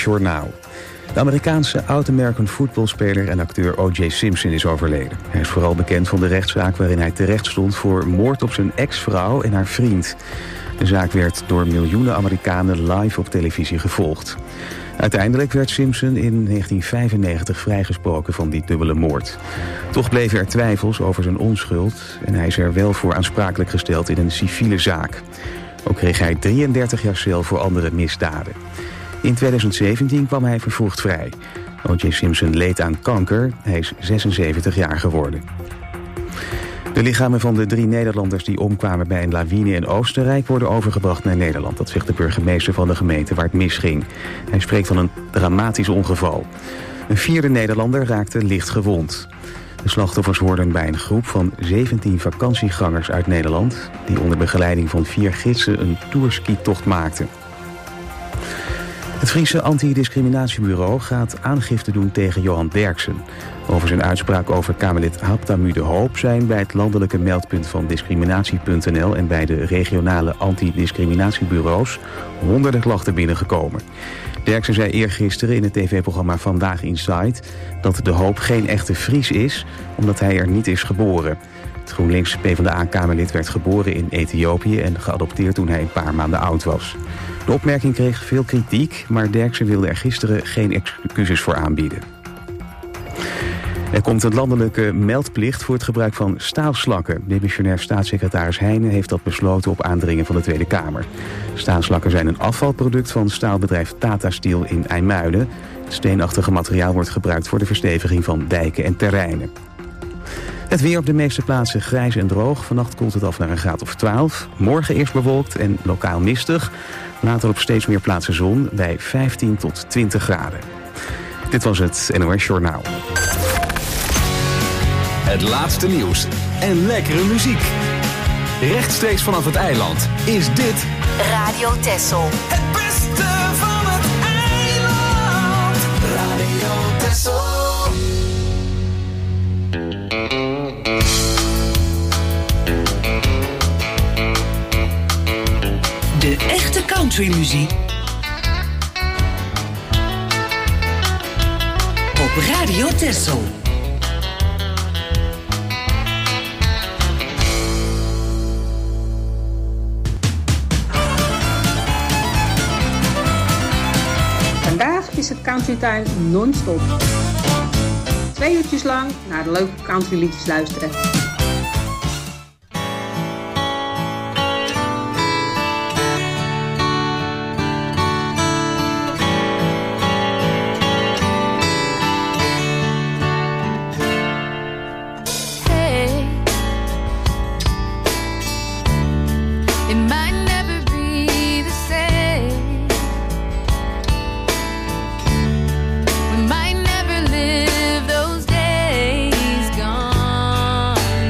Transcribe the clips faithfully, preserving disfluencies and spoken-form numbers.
Journaal. De Amerikaanse oud-American footballspeler en acteur O J Simpson is overleden. Hij is vooral bekend van de rechtszaak waarin hij terecht stond voor moord op zijn ex-vrouw en haar vriend. De zaak werd door miljoenen Amerikanen live op televisie gevolgd. Uiteindelijk werd Simpson in negentien vijfennegentig vrijgesproken van die dubbele moord. Toch bleven er twijfels over zijn onschuld en hij is er wel voor aansprakelijk gesteld in een civiele zaak. Ook kreeg hij drieëndertig jaar cel voor andere misdaden. In tweeduizend zeventien kwam hij vervroegd vrij. O J Simpson leed aan kanker. Hij is zesenzeventig jaar geworden. De lichamen van de drie Nederlanders die omkwamen bij een lawine in Oostenrijk worden overgebracht naar Nederland. Dat zegt de burgemeester van de gemeente waar het misging. Hij spreekt van een dramatisch ongeval. Een vierde Nederlander raakte licht gewond. De slachtoffers hoorden bij een groep van zeventien vakantiegangers uit Nederland, die onder begeleiding van vier gidsen een tourskitocht maakten. Het Friese antidiscriminatiebureau gaat aangifte doen tegen Johan Derksen. Over zijn uitspraak over Kamerlid Habtamu de Hoop zijn bij het landelijke meldpunt van discriminatie punt n l en bij de regionale antidiscriminatiebureaus honderden klachten binnengekomen. Derksen zei eergisteren in het tv-programma Vandaag Inside dat de Hoop geen echte Fries is, omdat hij er niet is geboren. Het GroenLinks PvdA-Kamerlid werd geboren in Ethiopië en geadopteerd toen hij een paar maanden oud was. De opmerking kreeg veel kritiek, maar Derksen wilde er gisteren geen excuses voor aanbieden. Er komt een landelijke meldplicht voor het gebruik van staalslakken. Demissionair staatssecretaris Heijnen heeft dat besloten op aandringen van de Tweede Kamer. Staalslakken zijn een afvalproduct van staalbedrijf Tata Steel in IJmuiden. Het steenachtige materiaal wordt gebruikt voor de versteviging van dijken en terreinen. Het weer op de meeste plaatsen grijs en droog. Vannacht koelt het af naar een graad of twaalf. Morgen eerst bewolkt en lokaal mistig. Later op steeds meer plaatsen zon bij vijftien tot twintig graden. Dit was het N O S Journaal. Het laatste nieuws en lekkere muziek. Rechtstreeks vanaf het eiland is dit Radio Texel. Het beste van het eiland. Radio Texel. De echte countrymuziek op Radio Texel. Vandaag is het Country Time non-stop. Twee uurtjes lang naar de leuke countryliedjes luisteren. We might never live those days gone.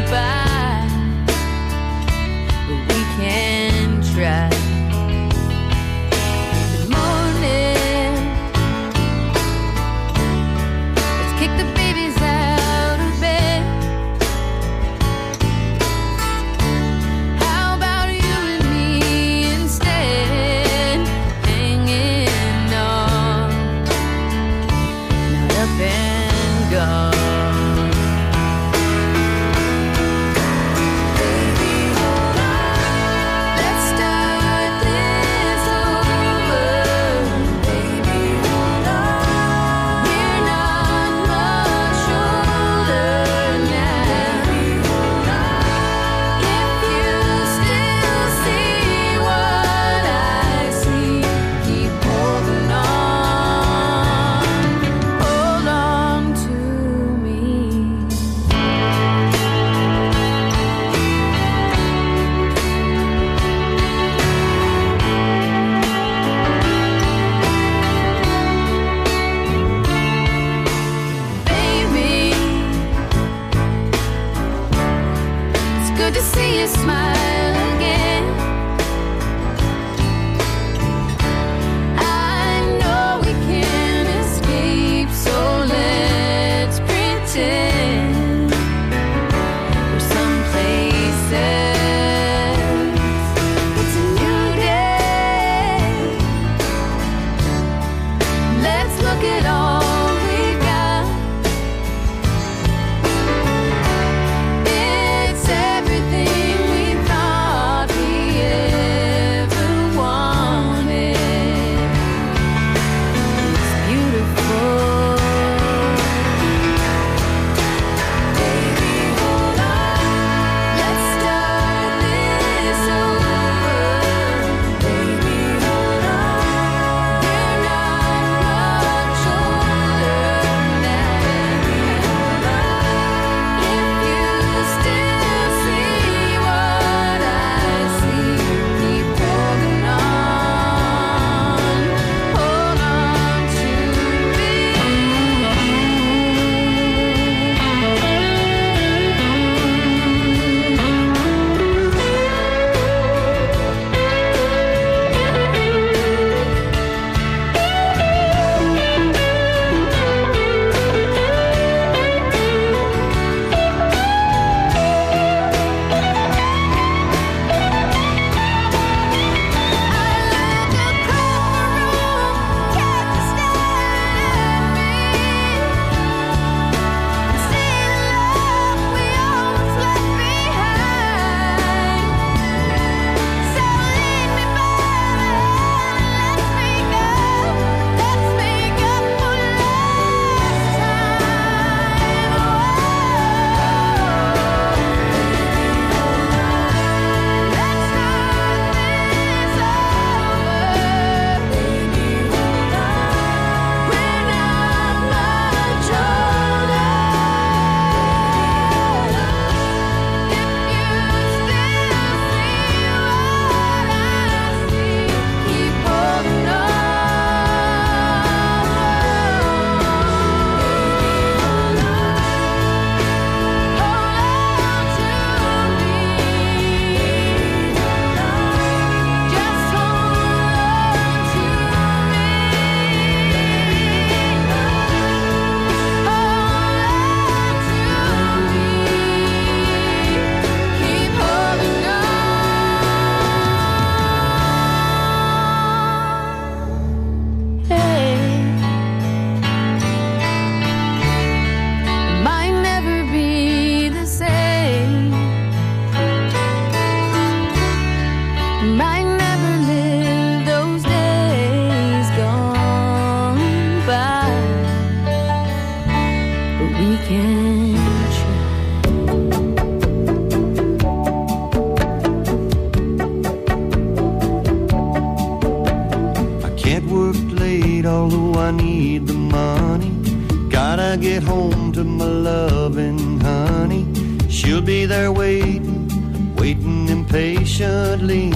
need the money. Gotta get home to my loving honey. She'll be there waiting, waiting impatiently.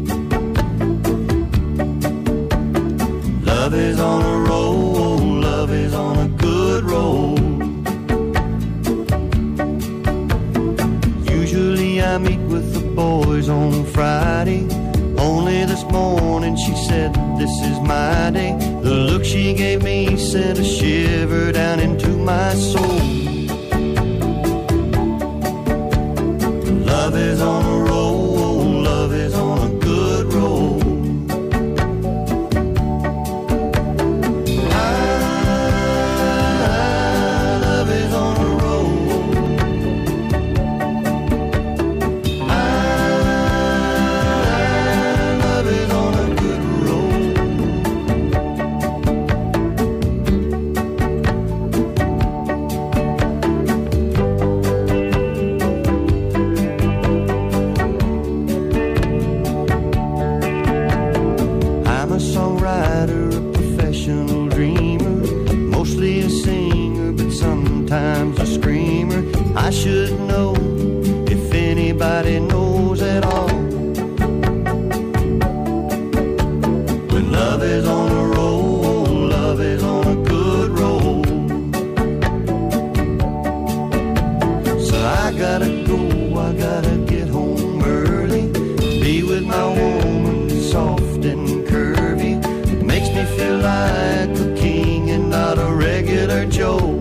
Love is on a roll, love is on a good roll. Usually I meet with the boys on Friday. Only this morning she said this is my day. The look she gave me sent a shiver down into my soul. Love is on a roll, love is on a good roll. I should know if anybody knows at all. When love is on a roll, love is on a good roll. So I gotta go, I gotta get home early. Be with my woman, soft and curvy. Makes me feel like a king and not a regular Joe.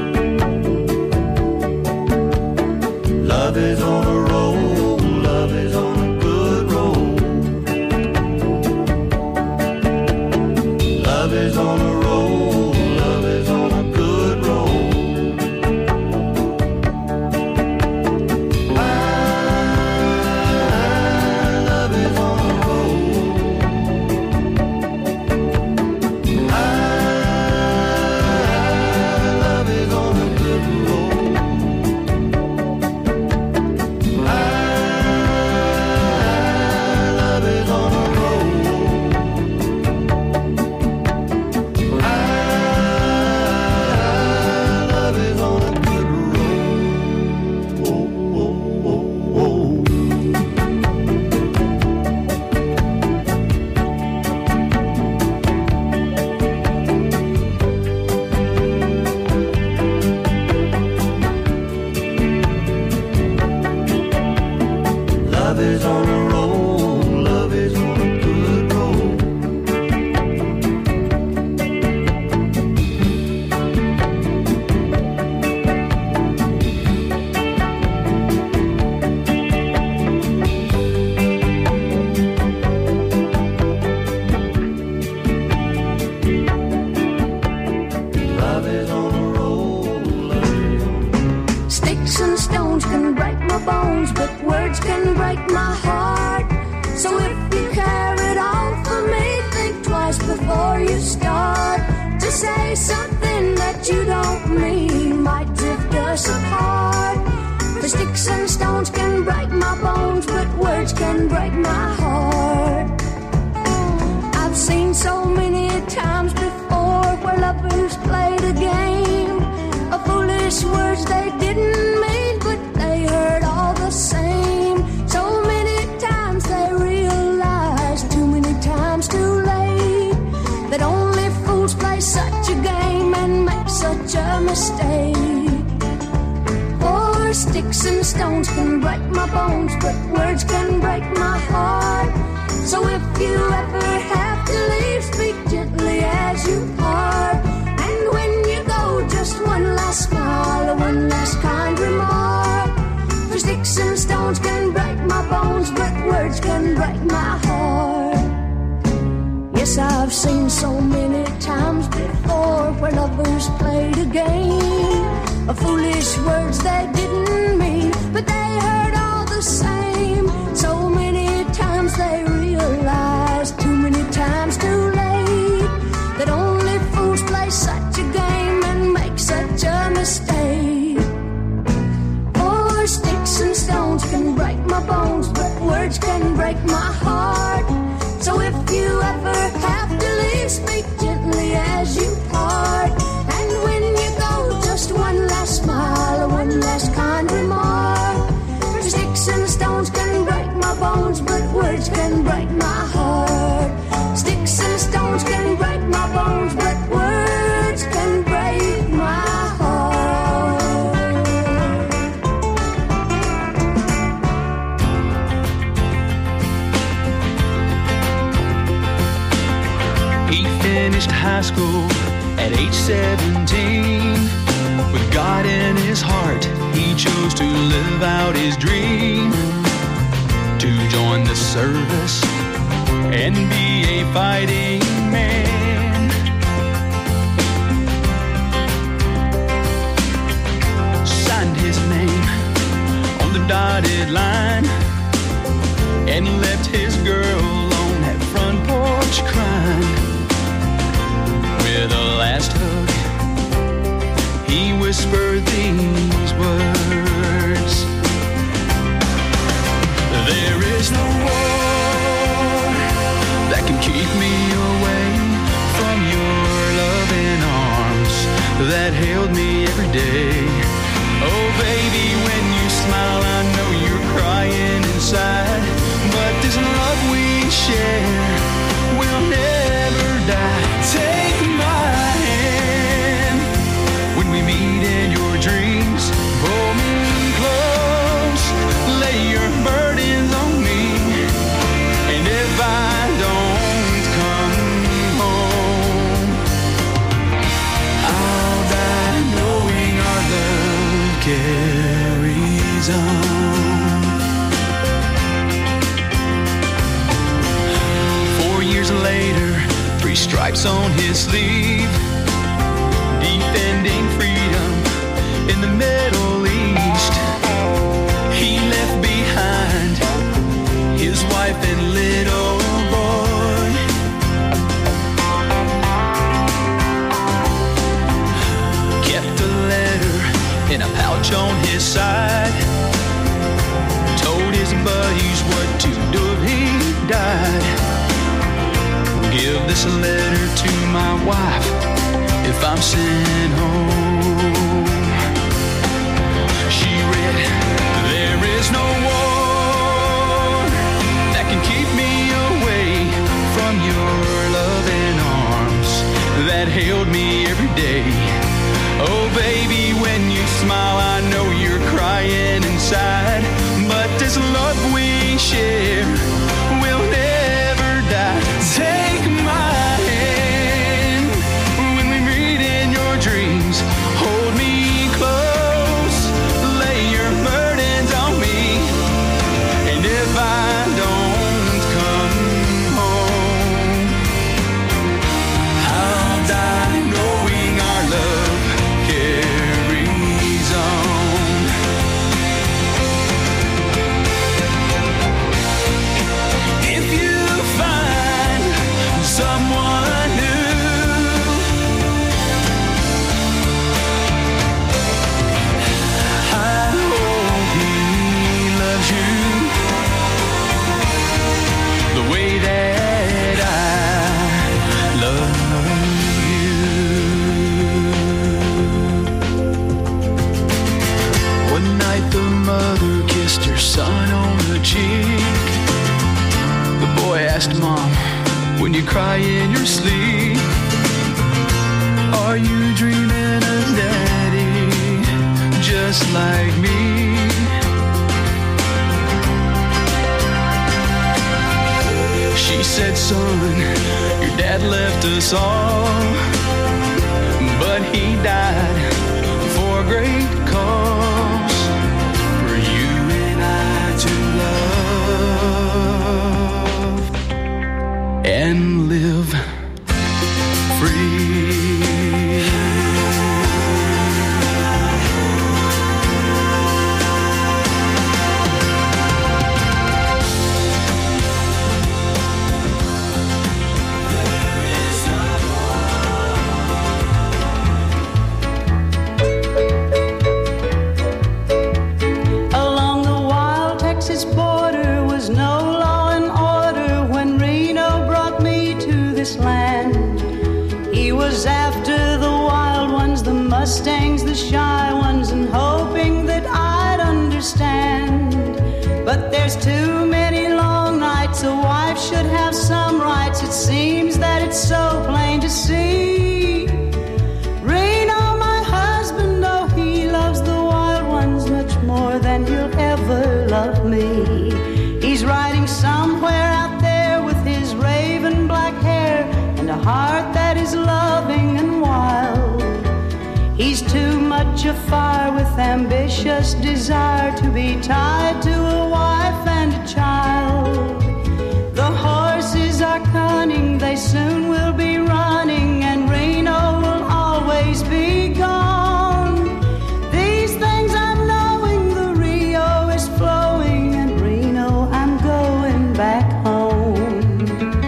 Love is on a roll, love is on a good roll. Love is on a roll, love is on a good roll. I, love is on a roll. I, love is on a good roll. I've seen so many times before where lovers played a game of foolish words they didn't mean, but they heard all the same. So many times they realized, too many times too late, that only fools play such a game and make such a mistake. For sticks and stones can break my bones, but words can break my heart. So if you ever have to leave, speak gently as you part. high school at age seventeen. With God in his heart, he chose to live out his dream, to join the service and be a fighting man. Signed his name on the dotted line and left his girl on that front porch crying. With a last hug, he whispered these words: there is no war that can keep me away from your loving arms that held me every day. Oh baby, when you smile I know you're crying inside, but this love we share will never die. Take my hand when we meet in your dreams, pull me close, lay your burdens on me, and if I don't come home, I'll die knowing our love carries on. Four years later, three stripes on his sleeve, defending freedom in the Middle East. He left behind his wife and little boy. Kept a letter in a pouch on his side, told his buddies what to do if he died. Give this letter to my wife if I'm sent home. She read, there is no war that can keep me away from your loving arms that held me every day. Oh baby, when you smile I know you're crying inside, but this love we share will never die. Take my hand when we meet in your dreams, hold me close, lay your burdens on me, and if I don't come home, I'll die knowing our love carries on. If you find someone new, I hope he loves you the way that I love you. One night the mother kissed her son on the cheek. The boy asked Mom, when you cry in your sleep, are you dreaming of Daddy just like me? She said, son, your dad left us all, but he died for a great cause, for you and I to love and live free. Along the wild Texas border was no law and order when Reno brought me to this land. He was after the wild ones, the Mustangs, the shy ones, and hoping that I'd understand. But there's too many long nights, a wife should have some rights. It seems that it's so plain to see. Reno, my husband, oh, he loves the wild ones much more than he'll ever love me. He's riding somewhere out there with his raven black hair and a heart that is love much afire with ambitious desire to be tied to a wife and a child. The horses are cunning, they soon will be running, and Reno will always be gone. These things I'm knowing, the Rio is flowing, and Reno, I'm going back home.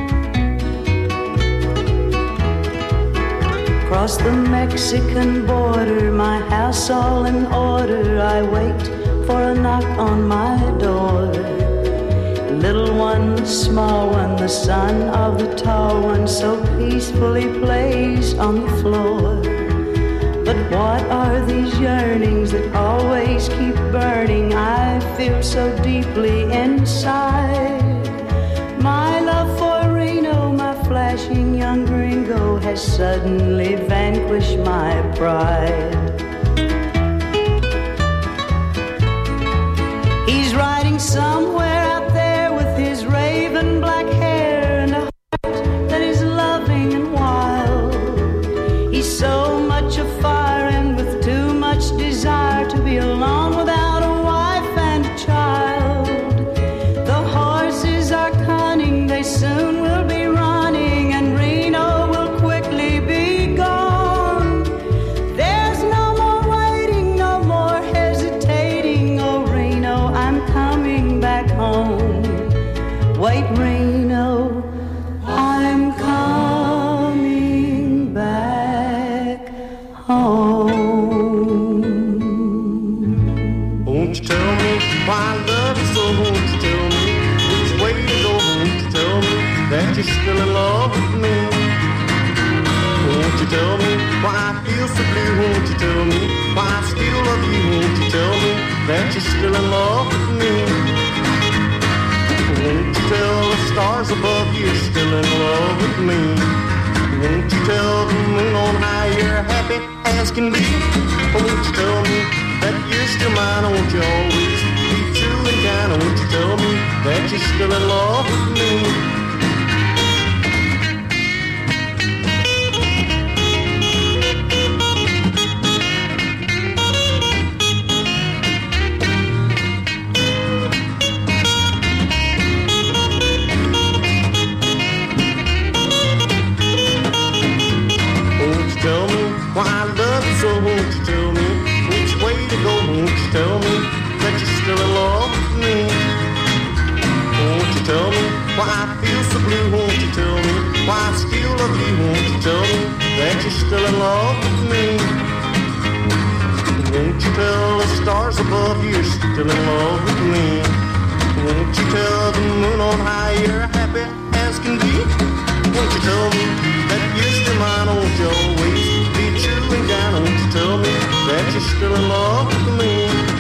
Across the Mexican border, my house all in order, I wait for a knock on my door. Little one, small one, the son of the tall one, so peacefully plays on the floor. But what are these yearnings that always keep burning? I feel so deeply inside. My love for Reno, my flashing young gringo, has suddenly vanquished my pride. He's riding somewhere out there with his raven black hair and a heart that is loving and wild. He's so much afire and with too much desire to be alone without a wife and a child. The horses are cunning, they soon will be running, and Reno will quickly be gone. There's no more waiting, no more hesitating. Oh, Reno, I'm coming back home. Wait, Reno, I'm coming back home. Won't you tell me why I love you so? Won't you tell me which way to go? Won't you tell me that you're still in love with me? Won't you tell me why I feel so blue? Won't you tell me why I still love you? Won't you tell me that you're still in love with me? Won't you tell the stars above you you're still in love with me? Won't you tell the moon on high you're happy as can be? Won't you tell me that you're still mine? Won't you always be true and kind? Won't you tell me that you're still in love with me? Why I love you so, won't you tell me which way to go? Won't you tell me that you're still in love with me? Won't you tell me why I feel so blue? Won't you tell me why I still love you? Won't you tell me that you're still in love with me? Won't you tell the stars above you you're still in love with me? Won't you tell the moon on high you're happy as can be? Won't you tell me that you're still mine? Won't you always be true and kind? Won't you tell me that you're still in love with me?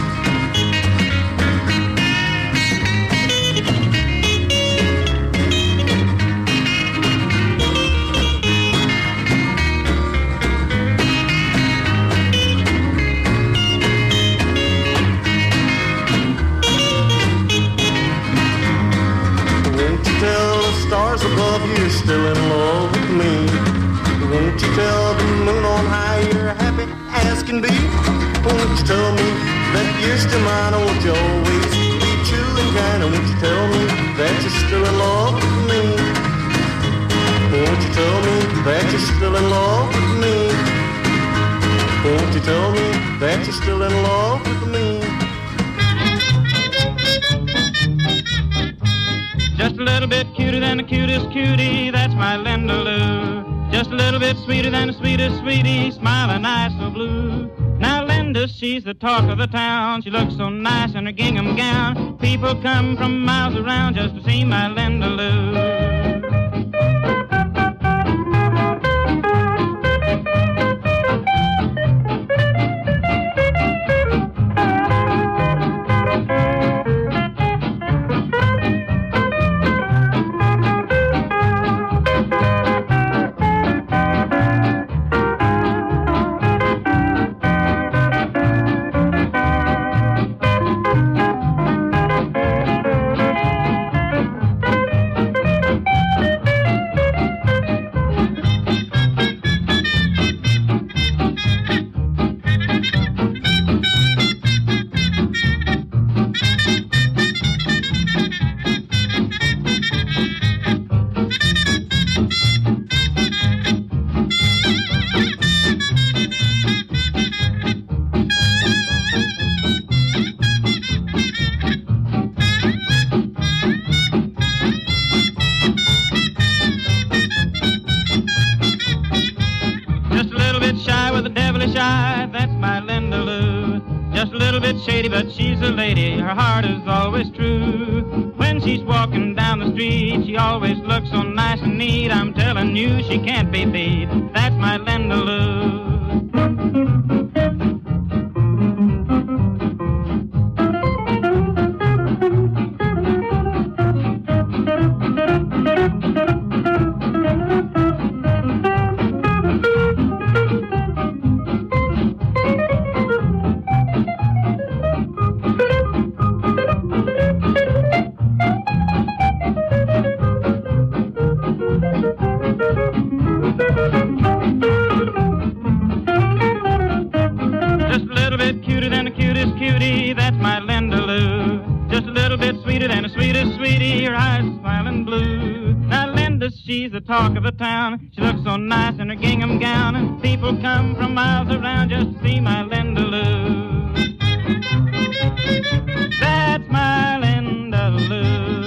Won't you tell the stars above you you're still in love with me? Won't you tell the moon on high you're happy as can be? Won't you tell me that you're still mine? Won't you always be true and kind? Won't you tell me that you're still in love with me? Won't you tell me that you're still in love with me? Won't you tell me that you're still in love with me? Just a little bit cuter than the cutest cutie, that's my Linda Lou. Just a little bit sweeter than the sweetest sweetie, smiling nice so blue. Now Linda, she's the talk of the town. She looks so nice in her gingham gown. People come from miles around just to see my Linda Lou. little bit shady, but she's a lady. Her heart is always true. When she's walking down the street, she always looks so nice and neat. I'm telling you, she can't be beat. That's my Linda Lou. Talk of the town. She looks so nice in her gingham gown, and people come from miles around just to see my Linda Lou. That's my Linda Lou.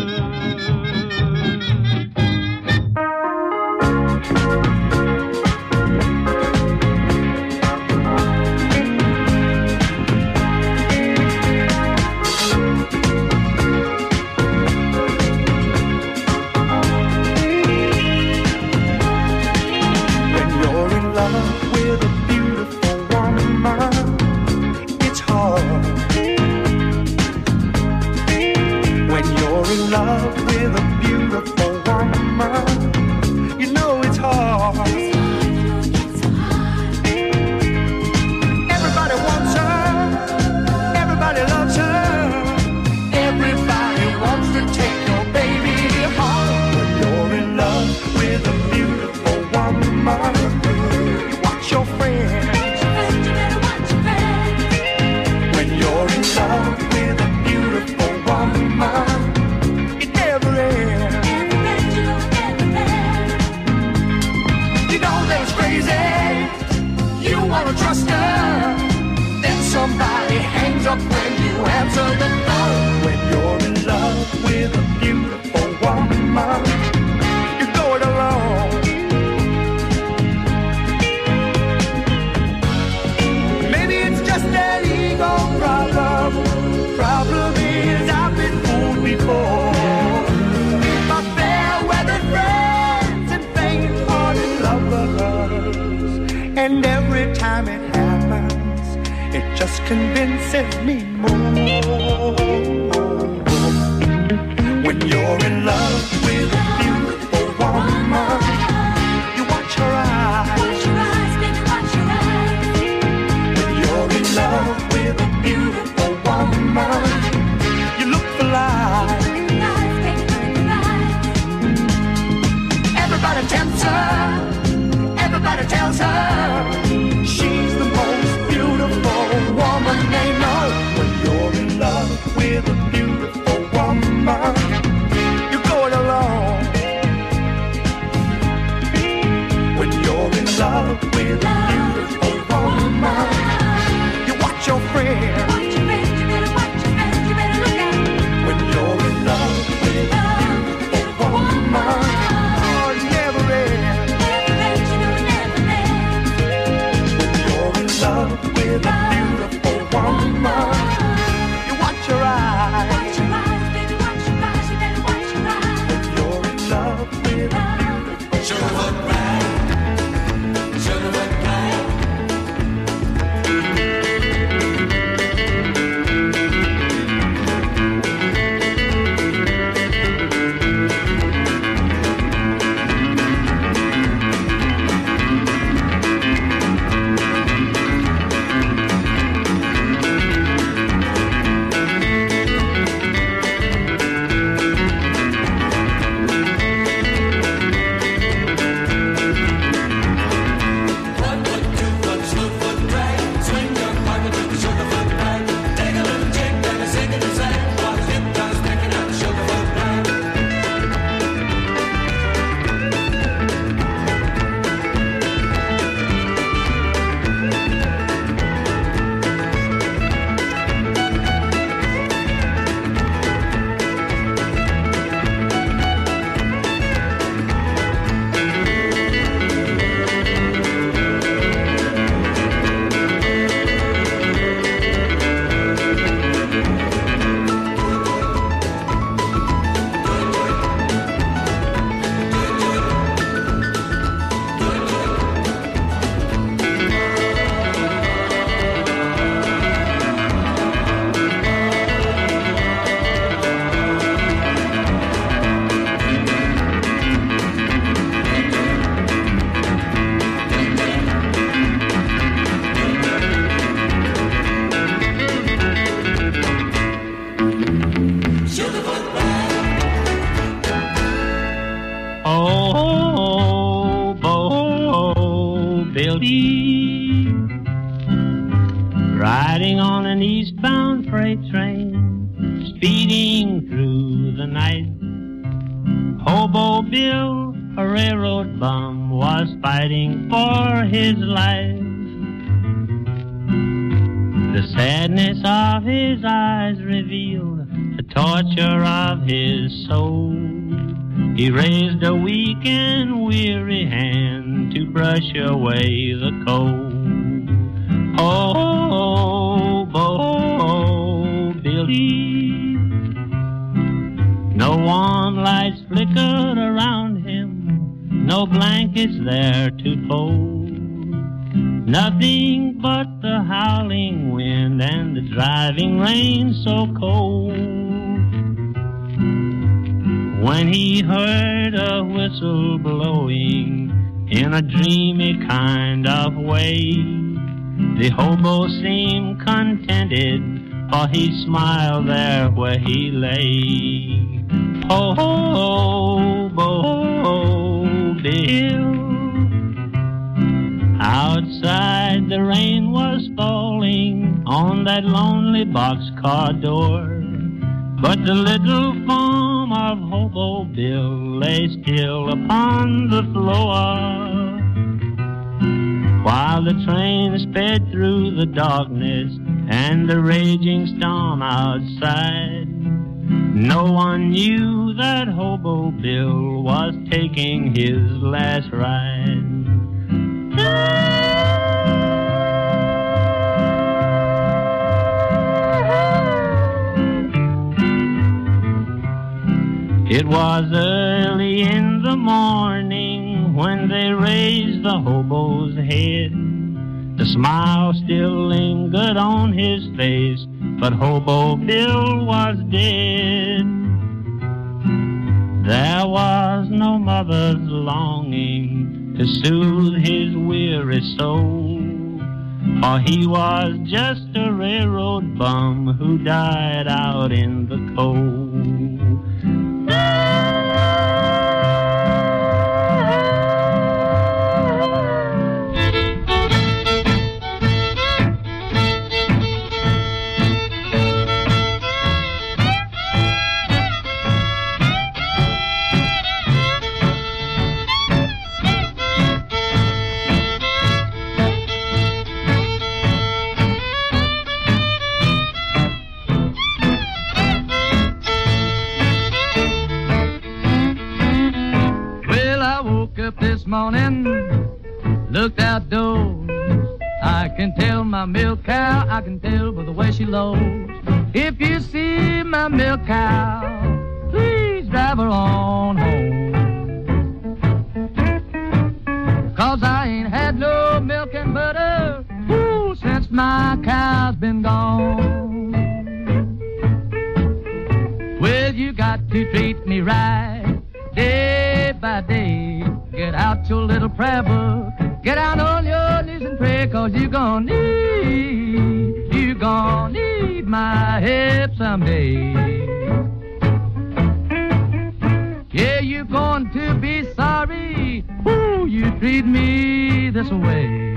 Convinces me more. When you're in love with a beautiful woman, you watch her eyes. Watch your eyes, baby, watch your eyes. When you're in love with a beautiful woman, you look for life. Everybody tempts her. Everybody tells her she's the most beautiful woman they know. When you're in love with a beautiful woman, you go it alone. Riding on an eastbound freight train, speeding through the night, Hobo Bill, a railroad bum, was fighting for his life. The sadness of his eyes revealed the torture of his soul. He raised a weak and weary hand to brush away the cold. Oh, Hobo Billy. No warm lights flickered around him, no blankets there to fold. Nothing but the howling wind and the driving rain so cold. When he heard a whistle blowing in a dreamy kind of way, the hobo seemed contented, for he smiled there where he lay. Oh, Hobo Bill. Outside the rain was falling on that lonely boxcar door, but the little form of Hobo Bill lay still upon the floor. While the train sped through the darkness and the raging storm outside, no one knew that Hobo Bill was taking his last ride. It was early in the morning when they raised the hobo's head. The smile still lingered on his face, but Hobo Bill was dead. There was no mother's longing to soothe his weary soul, for he was just a railroad bum who died out in the cold. Morning, looked outdoors. I can tell my milk cow, I can tell by the way she lows. If you see my milk cow, please drive her on home. 'Cause I ain't had no milk and butter, ooh, since my cow's been gone. Well, you got to treat me right, day by day. Get out your little prayer book, get out on your knees and pray, 'cause you gon' need, you gon' need my help someday. Yeah, you going to be sorry, ooh, you treat me this way.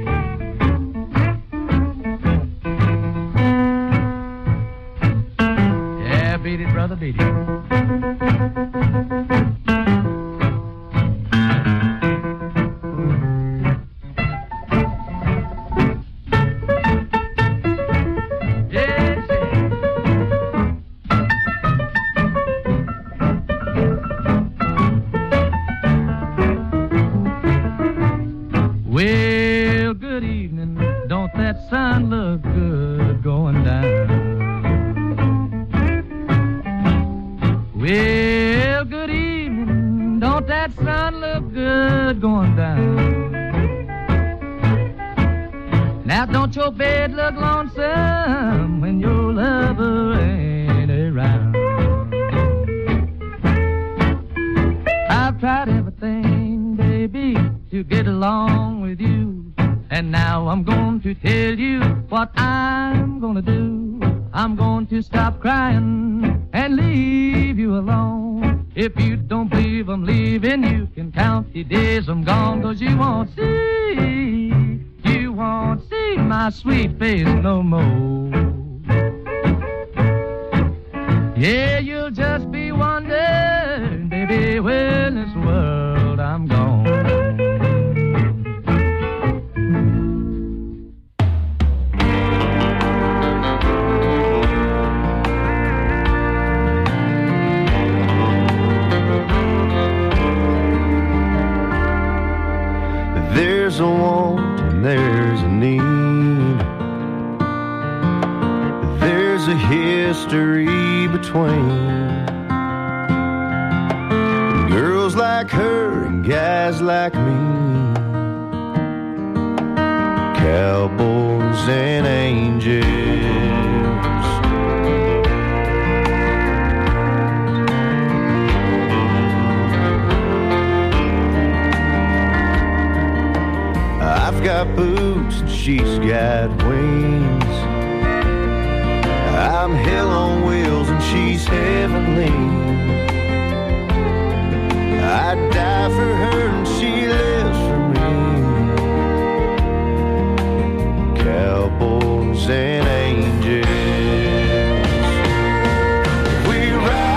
Yeah, beat it, brother, beat it. my sweet face no more. Yeah, you'll just be wondering, baby, when this world I'm gone. There's a want and there's a need. There's a history between girls like her and guys like me, cowboys and angels. I've got boots and she's got wings. I'm hell on wheels and she's heavenly. I'd die for her and she lives for me. Cowboys and angels. We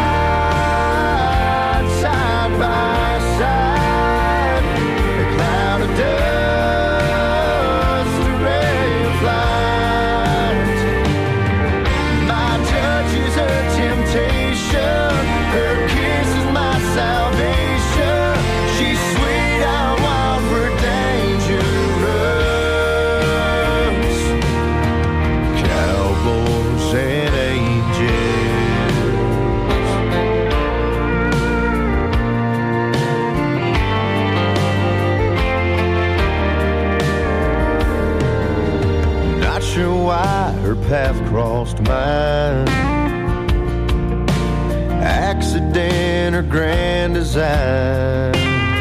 ride side by side, a cloud of dust, a ray of light. My touch is her temptation, her kiss is my salvation. She's sweet, I'm wild, we're dangerous. Cowboys and angels. Not sure why her path crossed mine. Accident or grand design.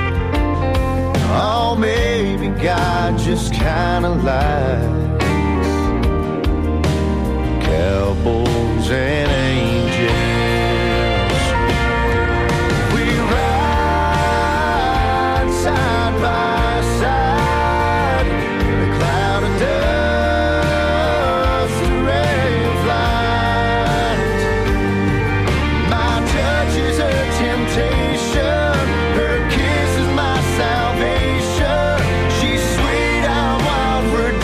Oh, maybe God just kinda likes cowboys and angels. We ride side by side, a cloud of dust, a ray of light. My touch is her temptation, her kiss is my salvation. She's sweet, I'm wild, we're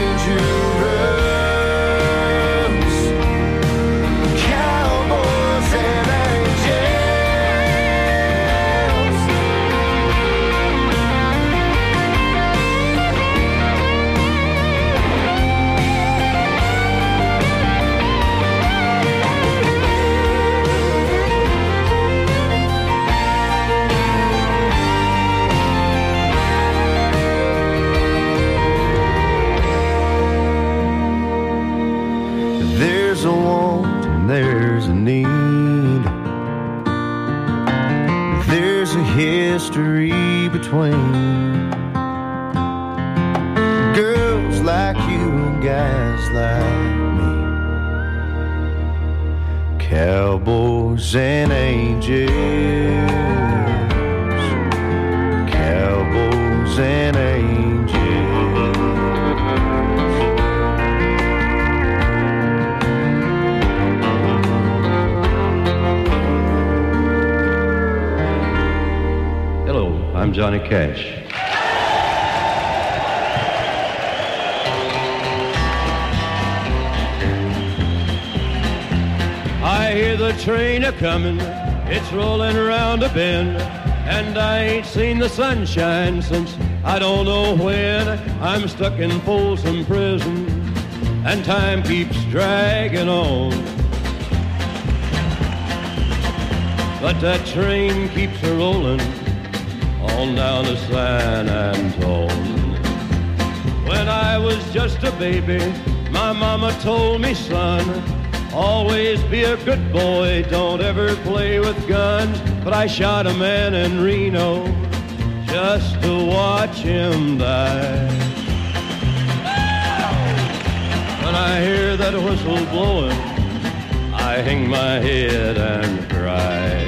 dangerous. Cowboys and angels. There's a want and there's a need. There's a history between girls like you and guys like me, cowboys and angels. Cowboys and angels. Hello, I'm Johnny Cash. I hear the train a-comin', it's rolling around a bend, and I ain't seen the sunshine since I don't know when. I'm stuck in Folsom Prison, and time keeps dragging on. But that train keeps a-rollin' on down to San Antone. When I was just a baby, my mama told me, son, always be a good boy, don't ever play with guns. But I shot a man in Reno just to watch him die. When I hear that whistle blowing, I hang my head and cry.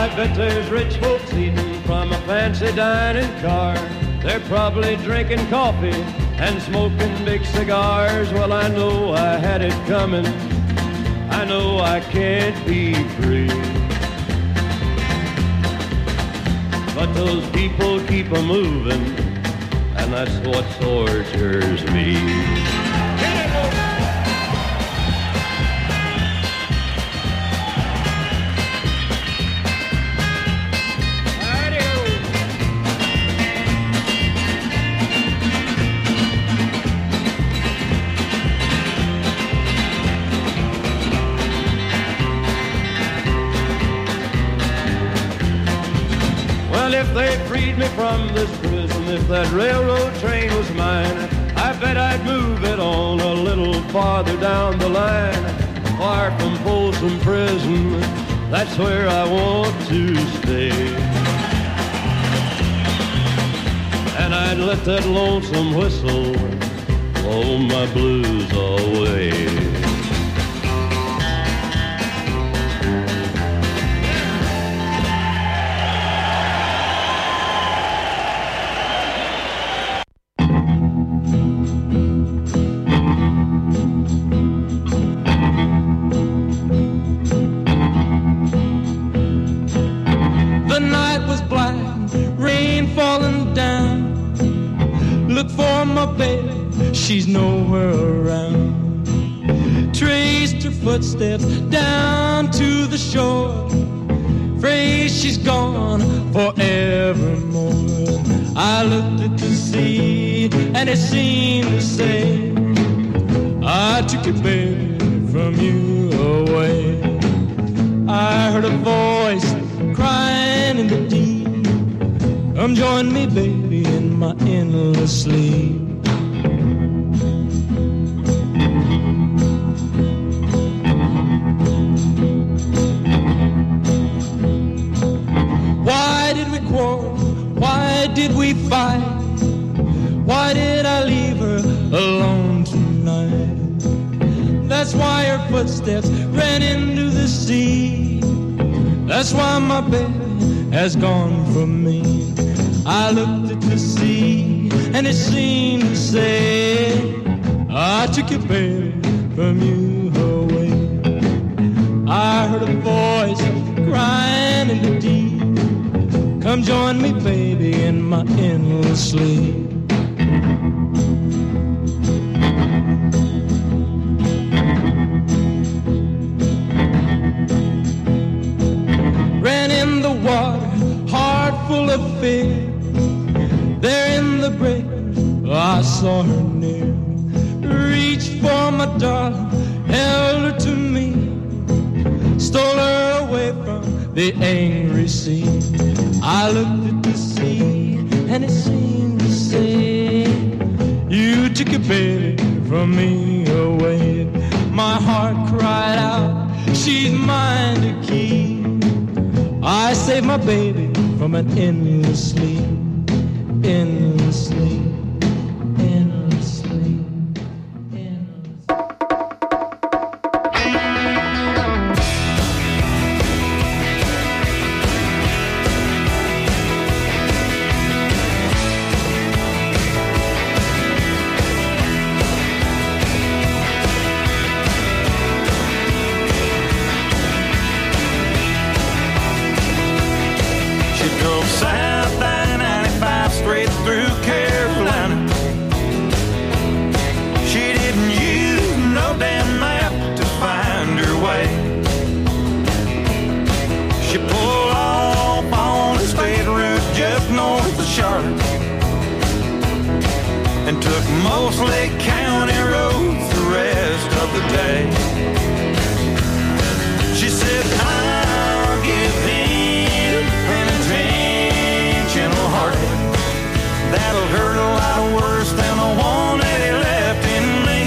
I bet there's rich folks eating from a fancy dining car. They're probably drinking coffee and smoking big cigars. Well, I know I had it coming. I know I can't be free. But those people keep a moving, and that's what tortures me. Well, if they freed me from this prison, if that railroad train was mine, I bet I'd move it on a little farther down the line. Far from Folsom Prison, that's where I want to stay. And I'd let that lonesome whistle blow my blues away. She's nowhere around. Traced her footsteps down to the shore. Afraid she's gone forevermore. I looked at the sea and it seemed to say, I took it, baby, from you away. I heard a voice crying in the deep. Come join me, baby, in my endless sleep. Why did we fight? Why did I leave her alone tonight? That's why her footsteps ran into the sea. That's why my baby has gone from me. I looked at the sea and it seemed to say, I took your baby from you away. I heard a voice crying in the deep. Come join me, baby, in my endless sleep. Ran in the water, heart full of fear. There in the breakers, I saw her near. Reached for my darling, held her to me. Stole her away from the angry sea. I looked at the sea and it seemed to say, you took your baby from me away. My heart cried out, she's mine to keep. I saved my baby from an endless sleep, endless sleep. And took mostly county roads the rest of the day. She said, I'll give him an intentional heartache that'll hurt a lot worse than the one that he left in me.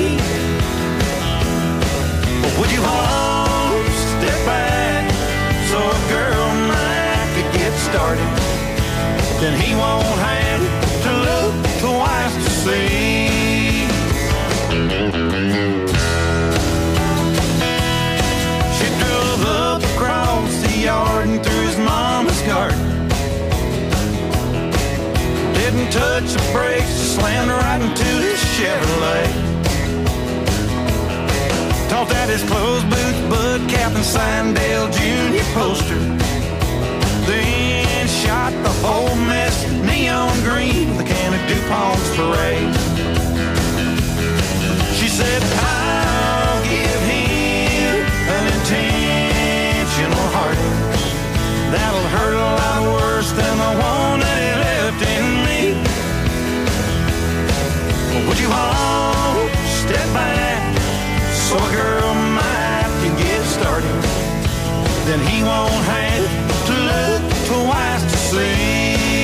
But would you all step back so a girl might could get started? Then he won't have to look twice to see. She drove up across the yard and threw his mom touch of brakes, slammed right into his Chevrolet. Tossed out his clothes, boots, bud cap, and Signdale Junior poster. Then shot the whole mess neon green with a can of DuPont's parade. She said, I'll give him an intentional heartache that'll hurt a lot worse than the one that he left in me. Would you all step back so a girl might can get started? Then he won't have to look twice to see.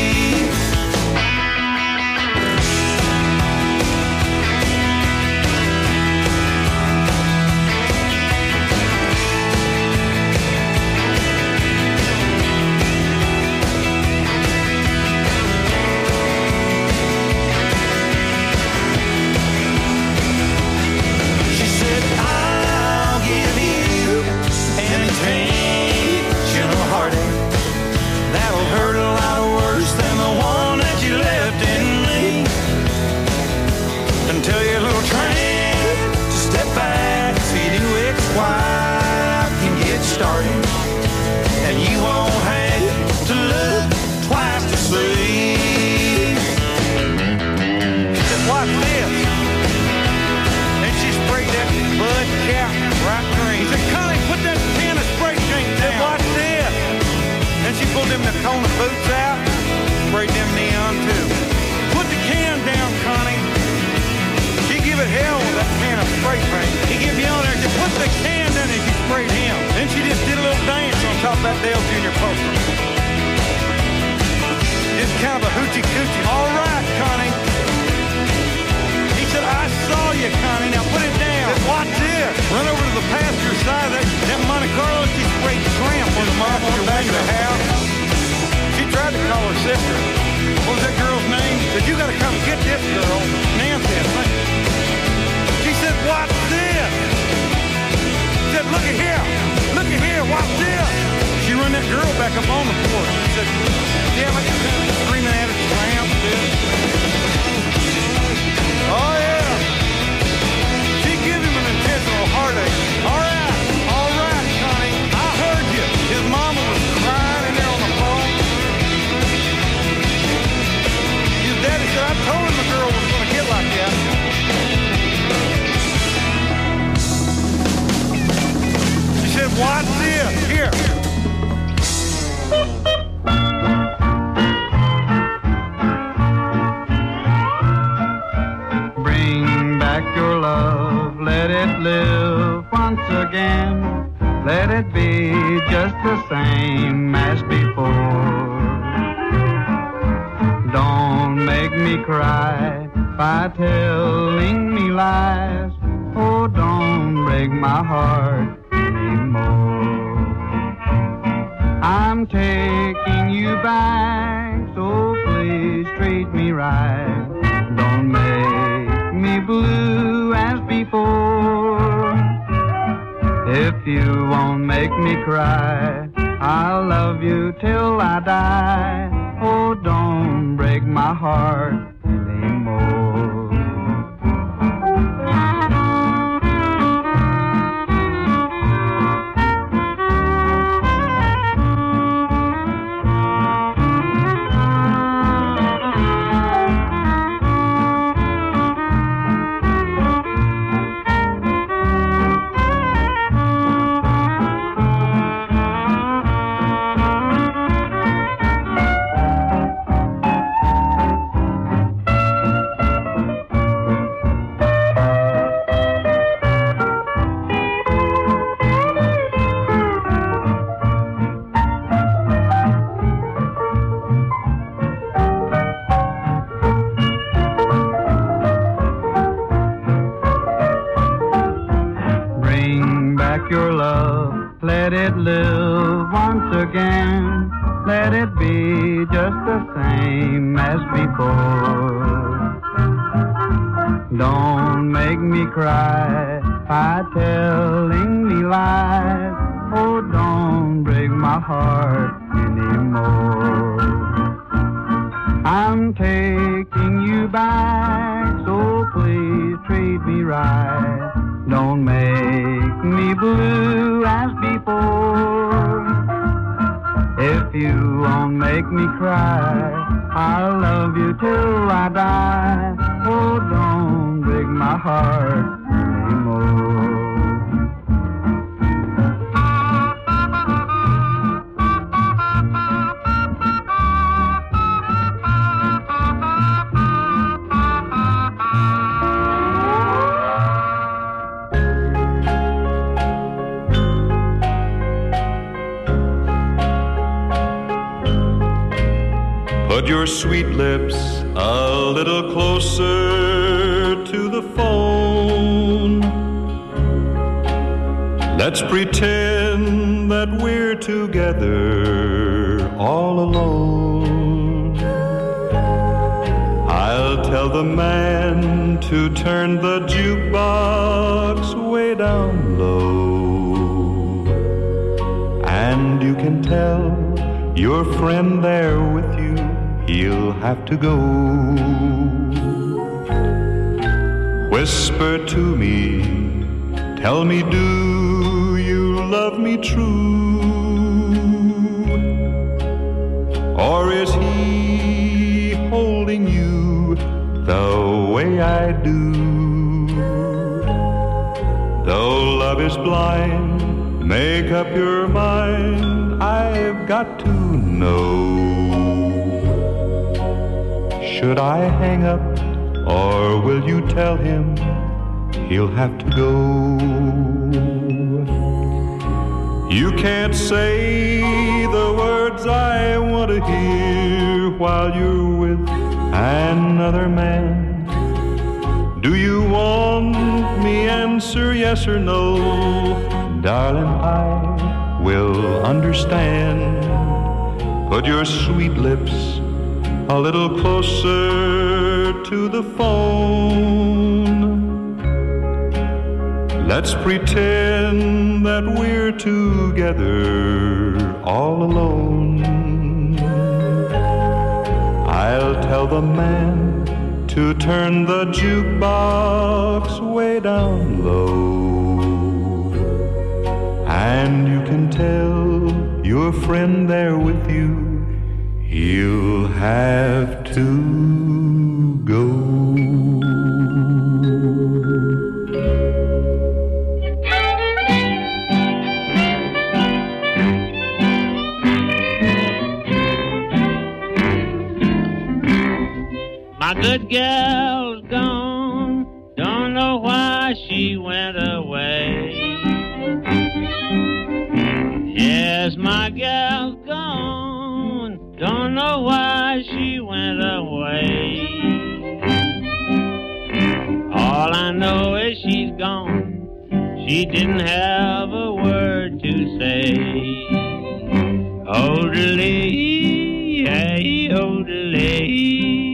Hurt a lot worse than the one that you left in me. Until your little train to step back, see new ex-wife can get started, and you won't have to look twice to see. She said, watch this. And she sprayed that bud cap right green. He said, Connie, put that can of spray paint down. Watch this. And she pulled them Nakona boots out, sprayed them neon too. Put the can down, Connie. She give it hell with that can of spray paint. He give you on there, just put the can down and she sprayed him. Then she just did a little dance on top of that Dale Junior poster. Just kind of a hoochie coochie. All right, Connie. He said, I saw you, Connie. Now put it down. Said, watch this. Run over to the passenger side of that, that Monte Carlo. She sprayed tramp on the mom on the back of the house. She tried to call her sister. What was that girl's name? She said, you got to come get this girl. Nancy, I think. She said, watch this. She said, look at here. Look at here. Watch this. She run that girl back up on the porch. She said, damn it. Screaming at her tramp. Oh, yeah. She give him an intentional heartache. All right. All right, Connie. I heard you. His mama was crying in there on the phone. His daddy said, I told him the girl was going to get like that. She said, watch this. Here. Bring back your love, let it live once again. Let it be just the same as before. Don't make me cry by telling me lies. Oh, don't break my heart anymore. I'm taking you back, so please treat me right. Don't make me blue as before. If you won't make me cry, I'll love you till I die. Oh, don't break my heart anymore. Let it live once again. Let it be just the same as before. Don't make me cry by telling me lies. Oh, don't break my heart anymore. I'm I'm taking you back, so please treat me right. Don't make me blue as before. If you won't make me cry, I'll love you till I die. Oh, don't break my heart anymore. Put your sweet lips a little closer to the phone. Let's pretend that we're together all alone. I'll tell the man to turn the jukebox way down low. And you can tell your friend there with you, he'll have to go. Whisper to me, tell me, do you love me true? Or is he holding you the way I do? Though love is blind, make up your mind, I've got to know. Should I hang up, or will you tell him he'll have to go? You can't say the words I want to hear while you're with another man. Do you want me answer yes or no? Darling, I will understand. Put your sweet lips a little closer to the phone. Let's pretend that we're together all alone. I'll tell the man to turn the jukebox way down low. And you can tell your friend there with you, you'll have to go. My good gal's gone, don't know why she went away. Yes, my gal's gone, don't know why she went away. All I know is she's gone, she didn't have a word to say. Odelay, hey, odelay.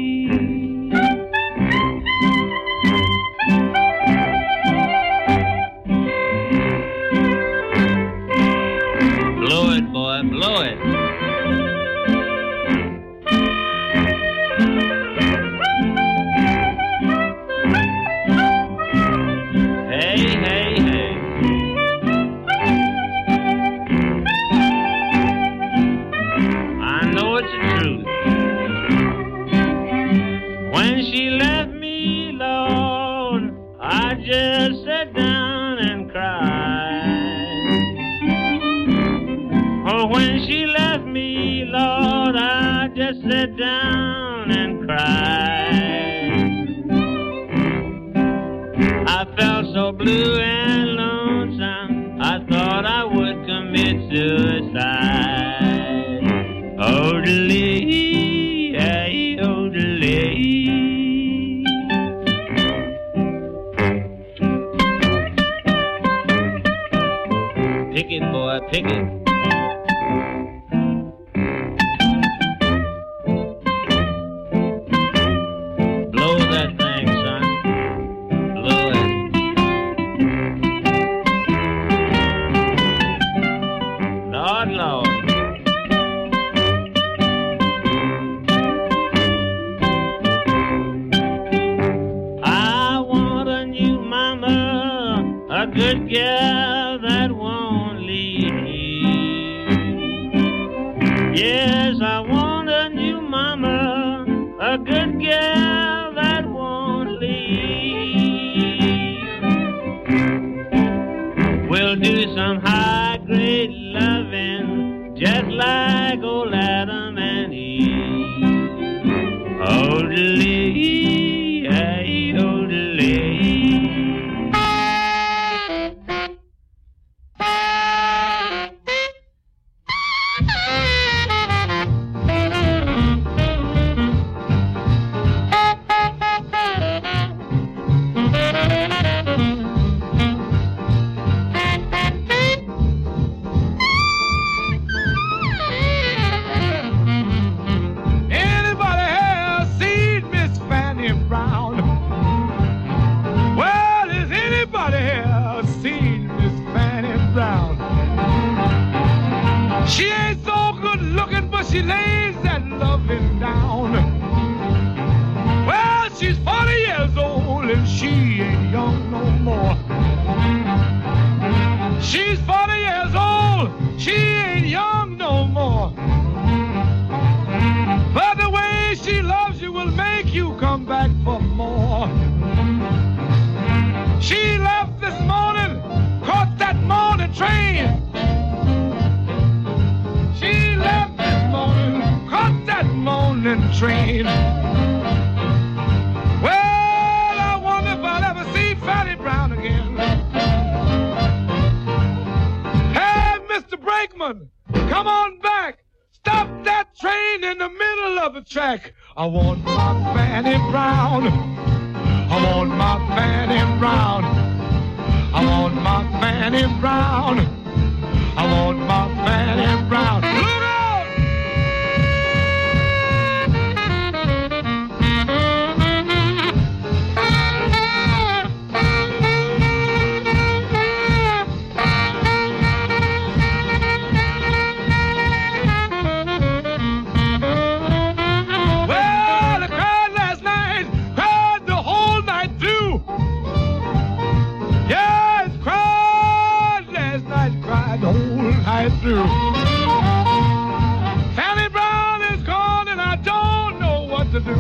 Blow it, boy, blow it. Sit down and cry. I felt so blue and lonesome, I thought I would commit suicide. Odelay, hey, odelay. Pick it, boy, pick it. good gal that won't leave. Yes, I want a new mama, a good gal that won't leave. We'll do some high-grade loving, just like old Adam and Eve. Old Lee, hey, old Lee. She lays that loving down. Well, she's forty years old and she ain't young no more. She's forty years old, she ain't young no more. But the way she loves you will make you come back for more. She left this morning, caught that morning train. She left caught that morning train. Well, I wonder if I'll ever see Fanny Brown again. Hey, Mister Brakeman, come on back. Stop that train in the middle of the track. I want my Fanny Brown. I want my Fanny Brown. I want my Fanny Brown. I want my Fanny Brown. Look out! Through. Fanny Brown is gone and I don't know what to do.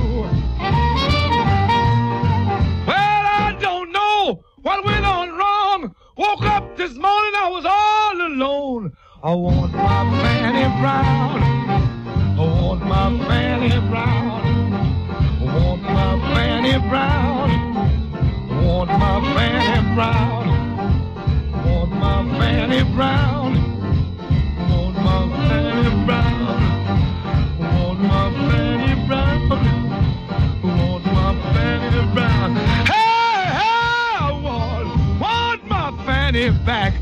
Well, I don't know what went on wrong. Woke up this morning, I was all alone. I want my Fanny Brown. I want my Fanny Brown. I want my Fanny Brown. I want my Fanny Brown. I want my Fanny Brown. My Fanny Brown, want my Fanny Brown, want my Fanny Brown. Hey, hey, I want, want my Fanny back.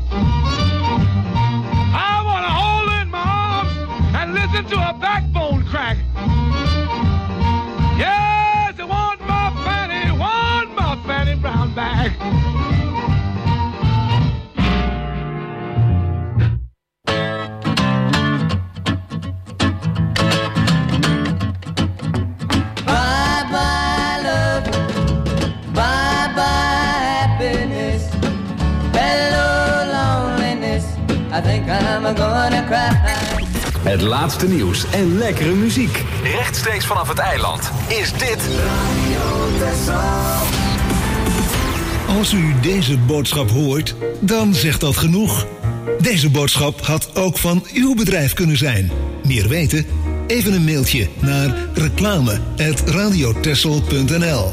I want to hold her in my arms and listen to her backbone crack. Yes, I want my Fanny, want my Fanny Brown back. I think I'm gonna cry. Het laatste nieuws en lekkere muziek. Rechtstreeks vanaf het eiland is dit Als u deze boodschap hoort, dan zegt dat genoeg. Deze boodschap had ook van uw bedrijf kunnen zijn. Meer weten? Even een mailtje naar reclame apenstaartje radiotessel punt n l.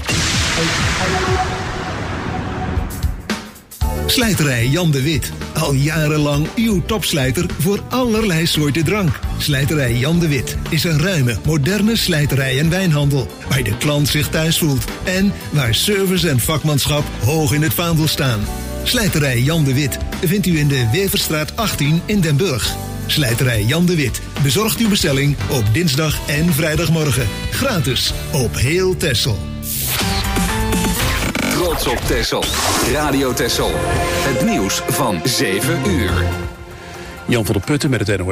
Slijterij Jan de Wit. Al jarenlang uw topslijter voor allerlei soorten drank. Slijterij Jan de Wit is een ruime, moderne slijterij en wijnhandel. Waar de klant zich thuis voelt. En waar service en vakmanschap hoog in het vaandel staan. Slijterij Jan de Wit vindt u in de Weverstraat achttien in Den Burg. Slijterij Jan de Wit bezorgt uw bestelling op dinsdag en vrijdagmorgen. Gratis op heel Texel. Trots op Texel. Radio Texel. Het nieuws van zeven uur. Jan van der Putten met het N O S.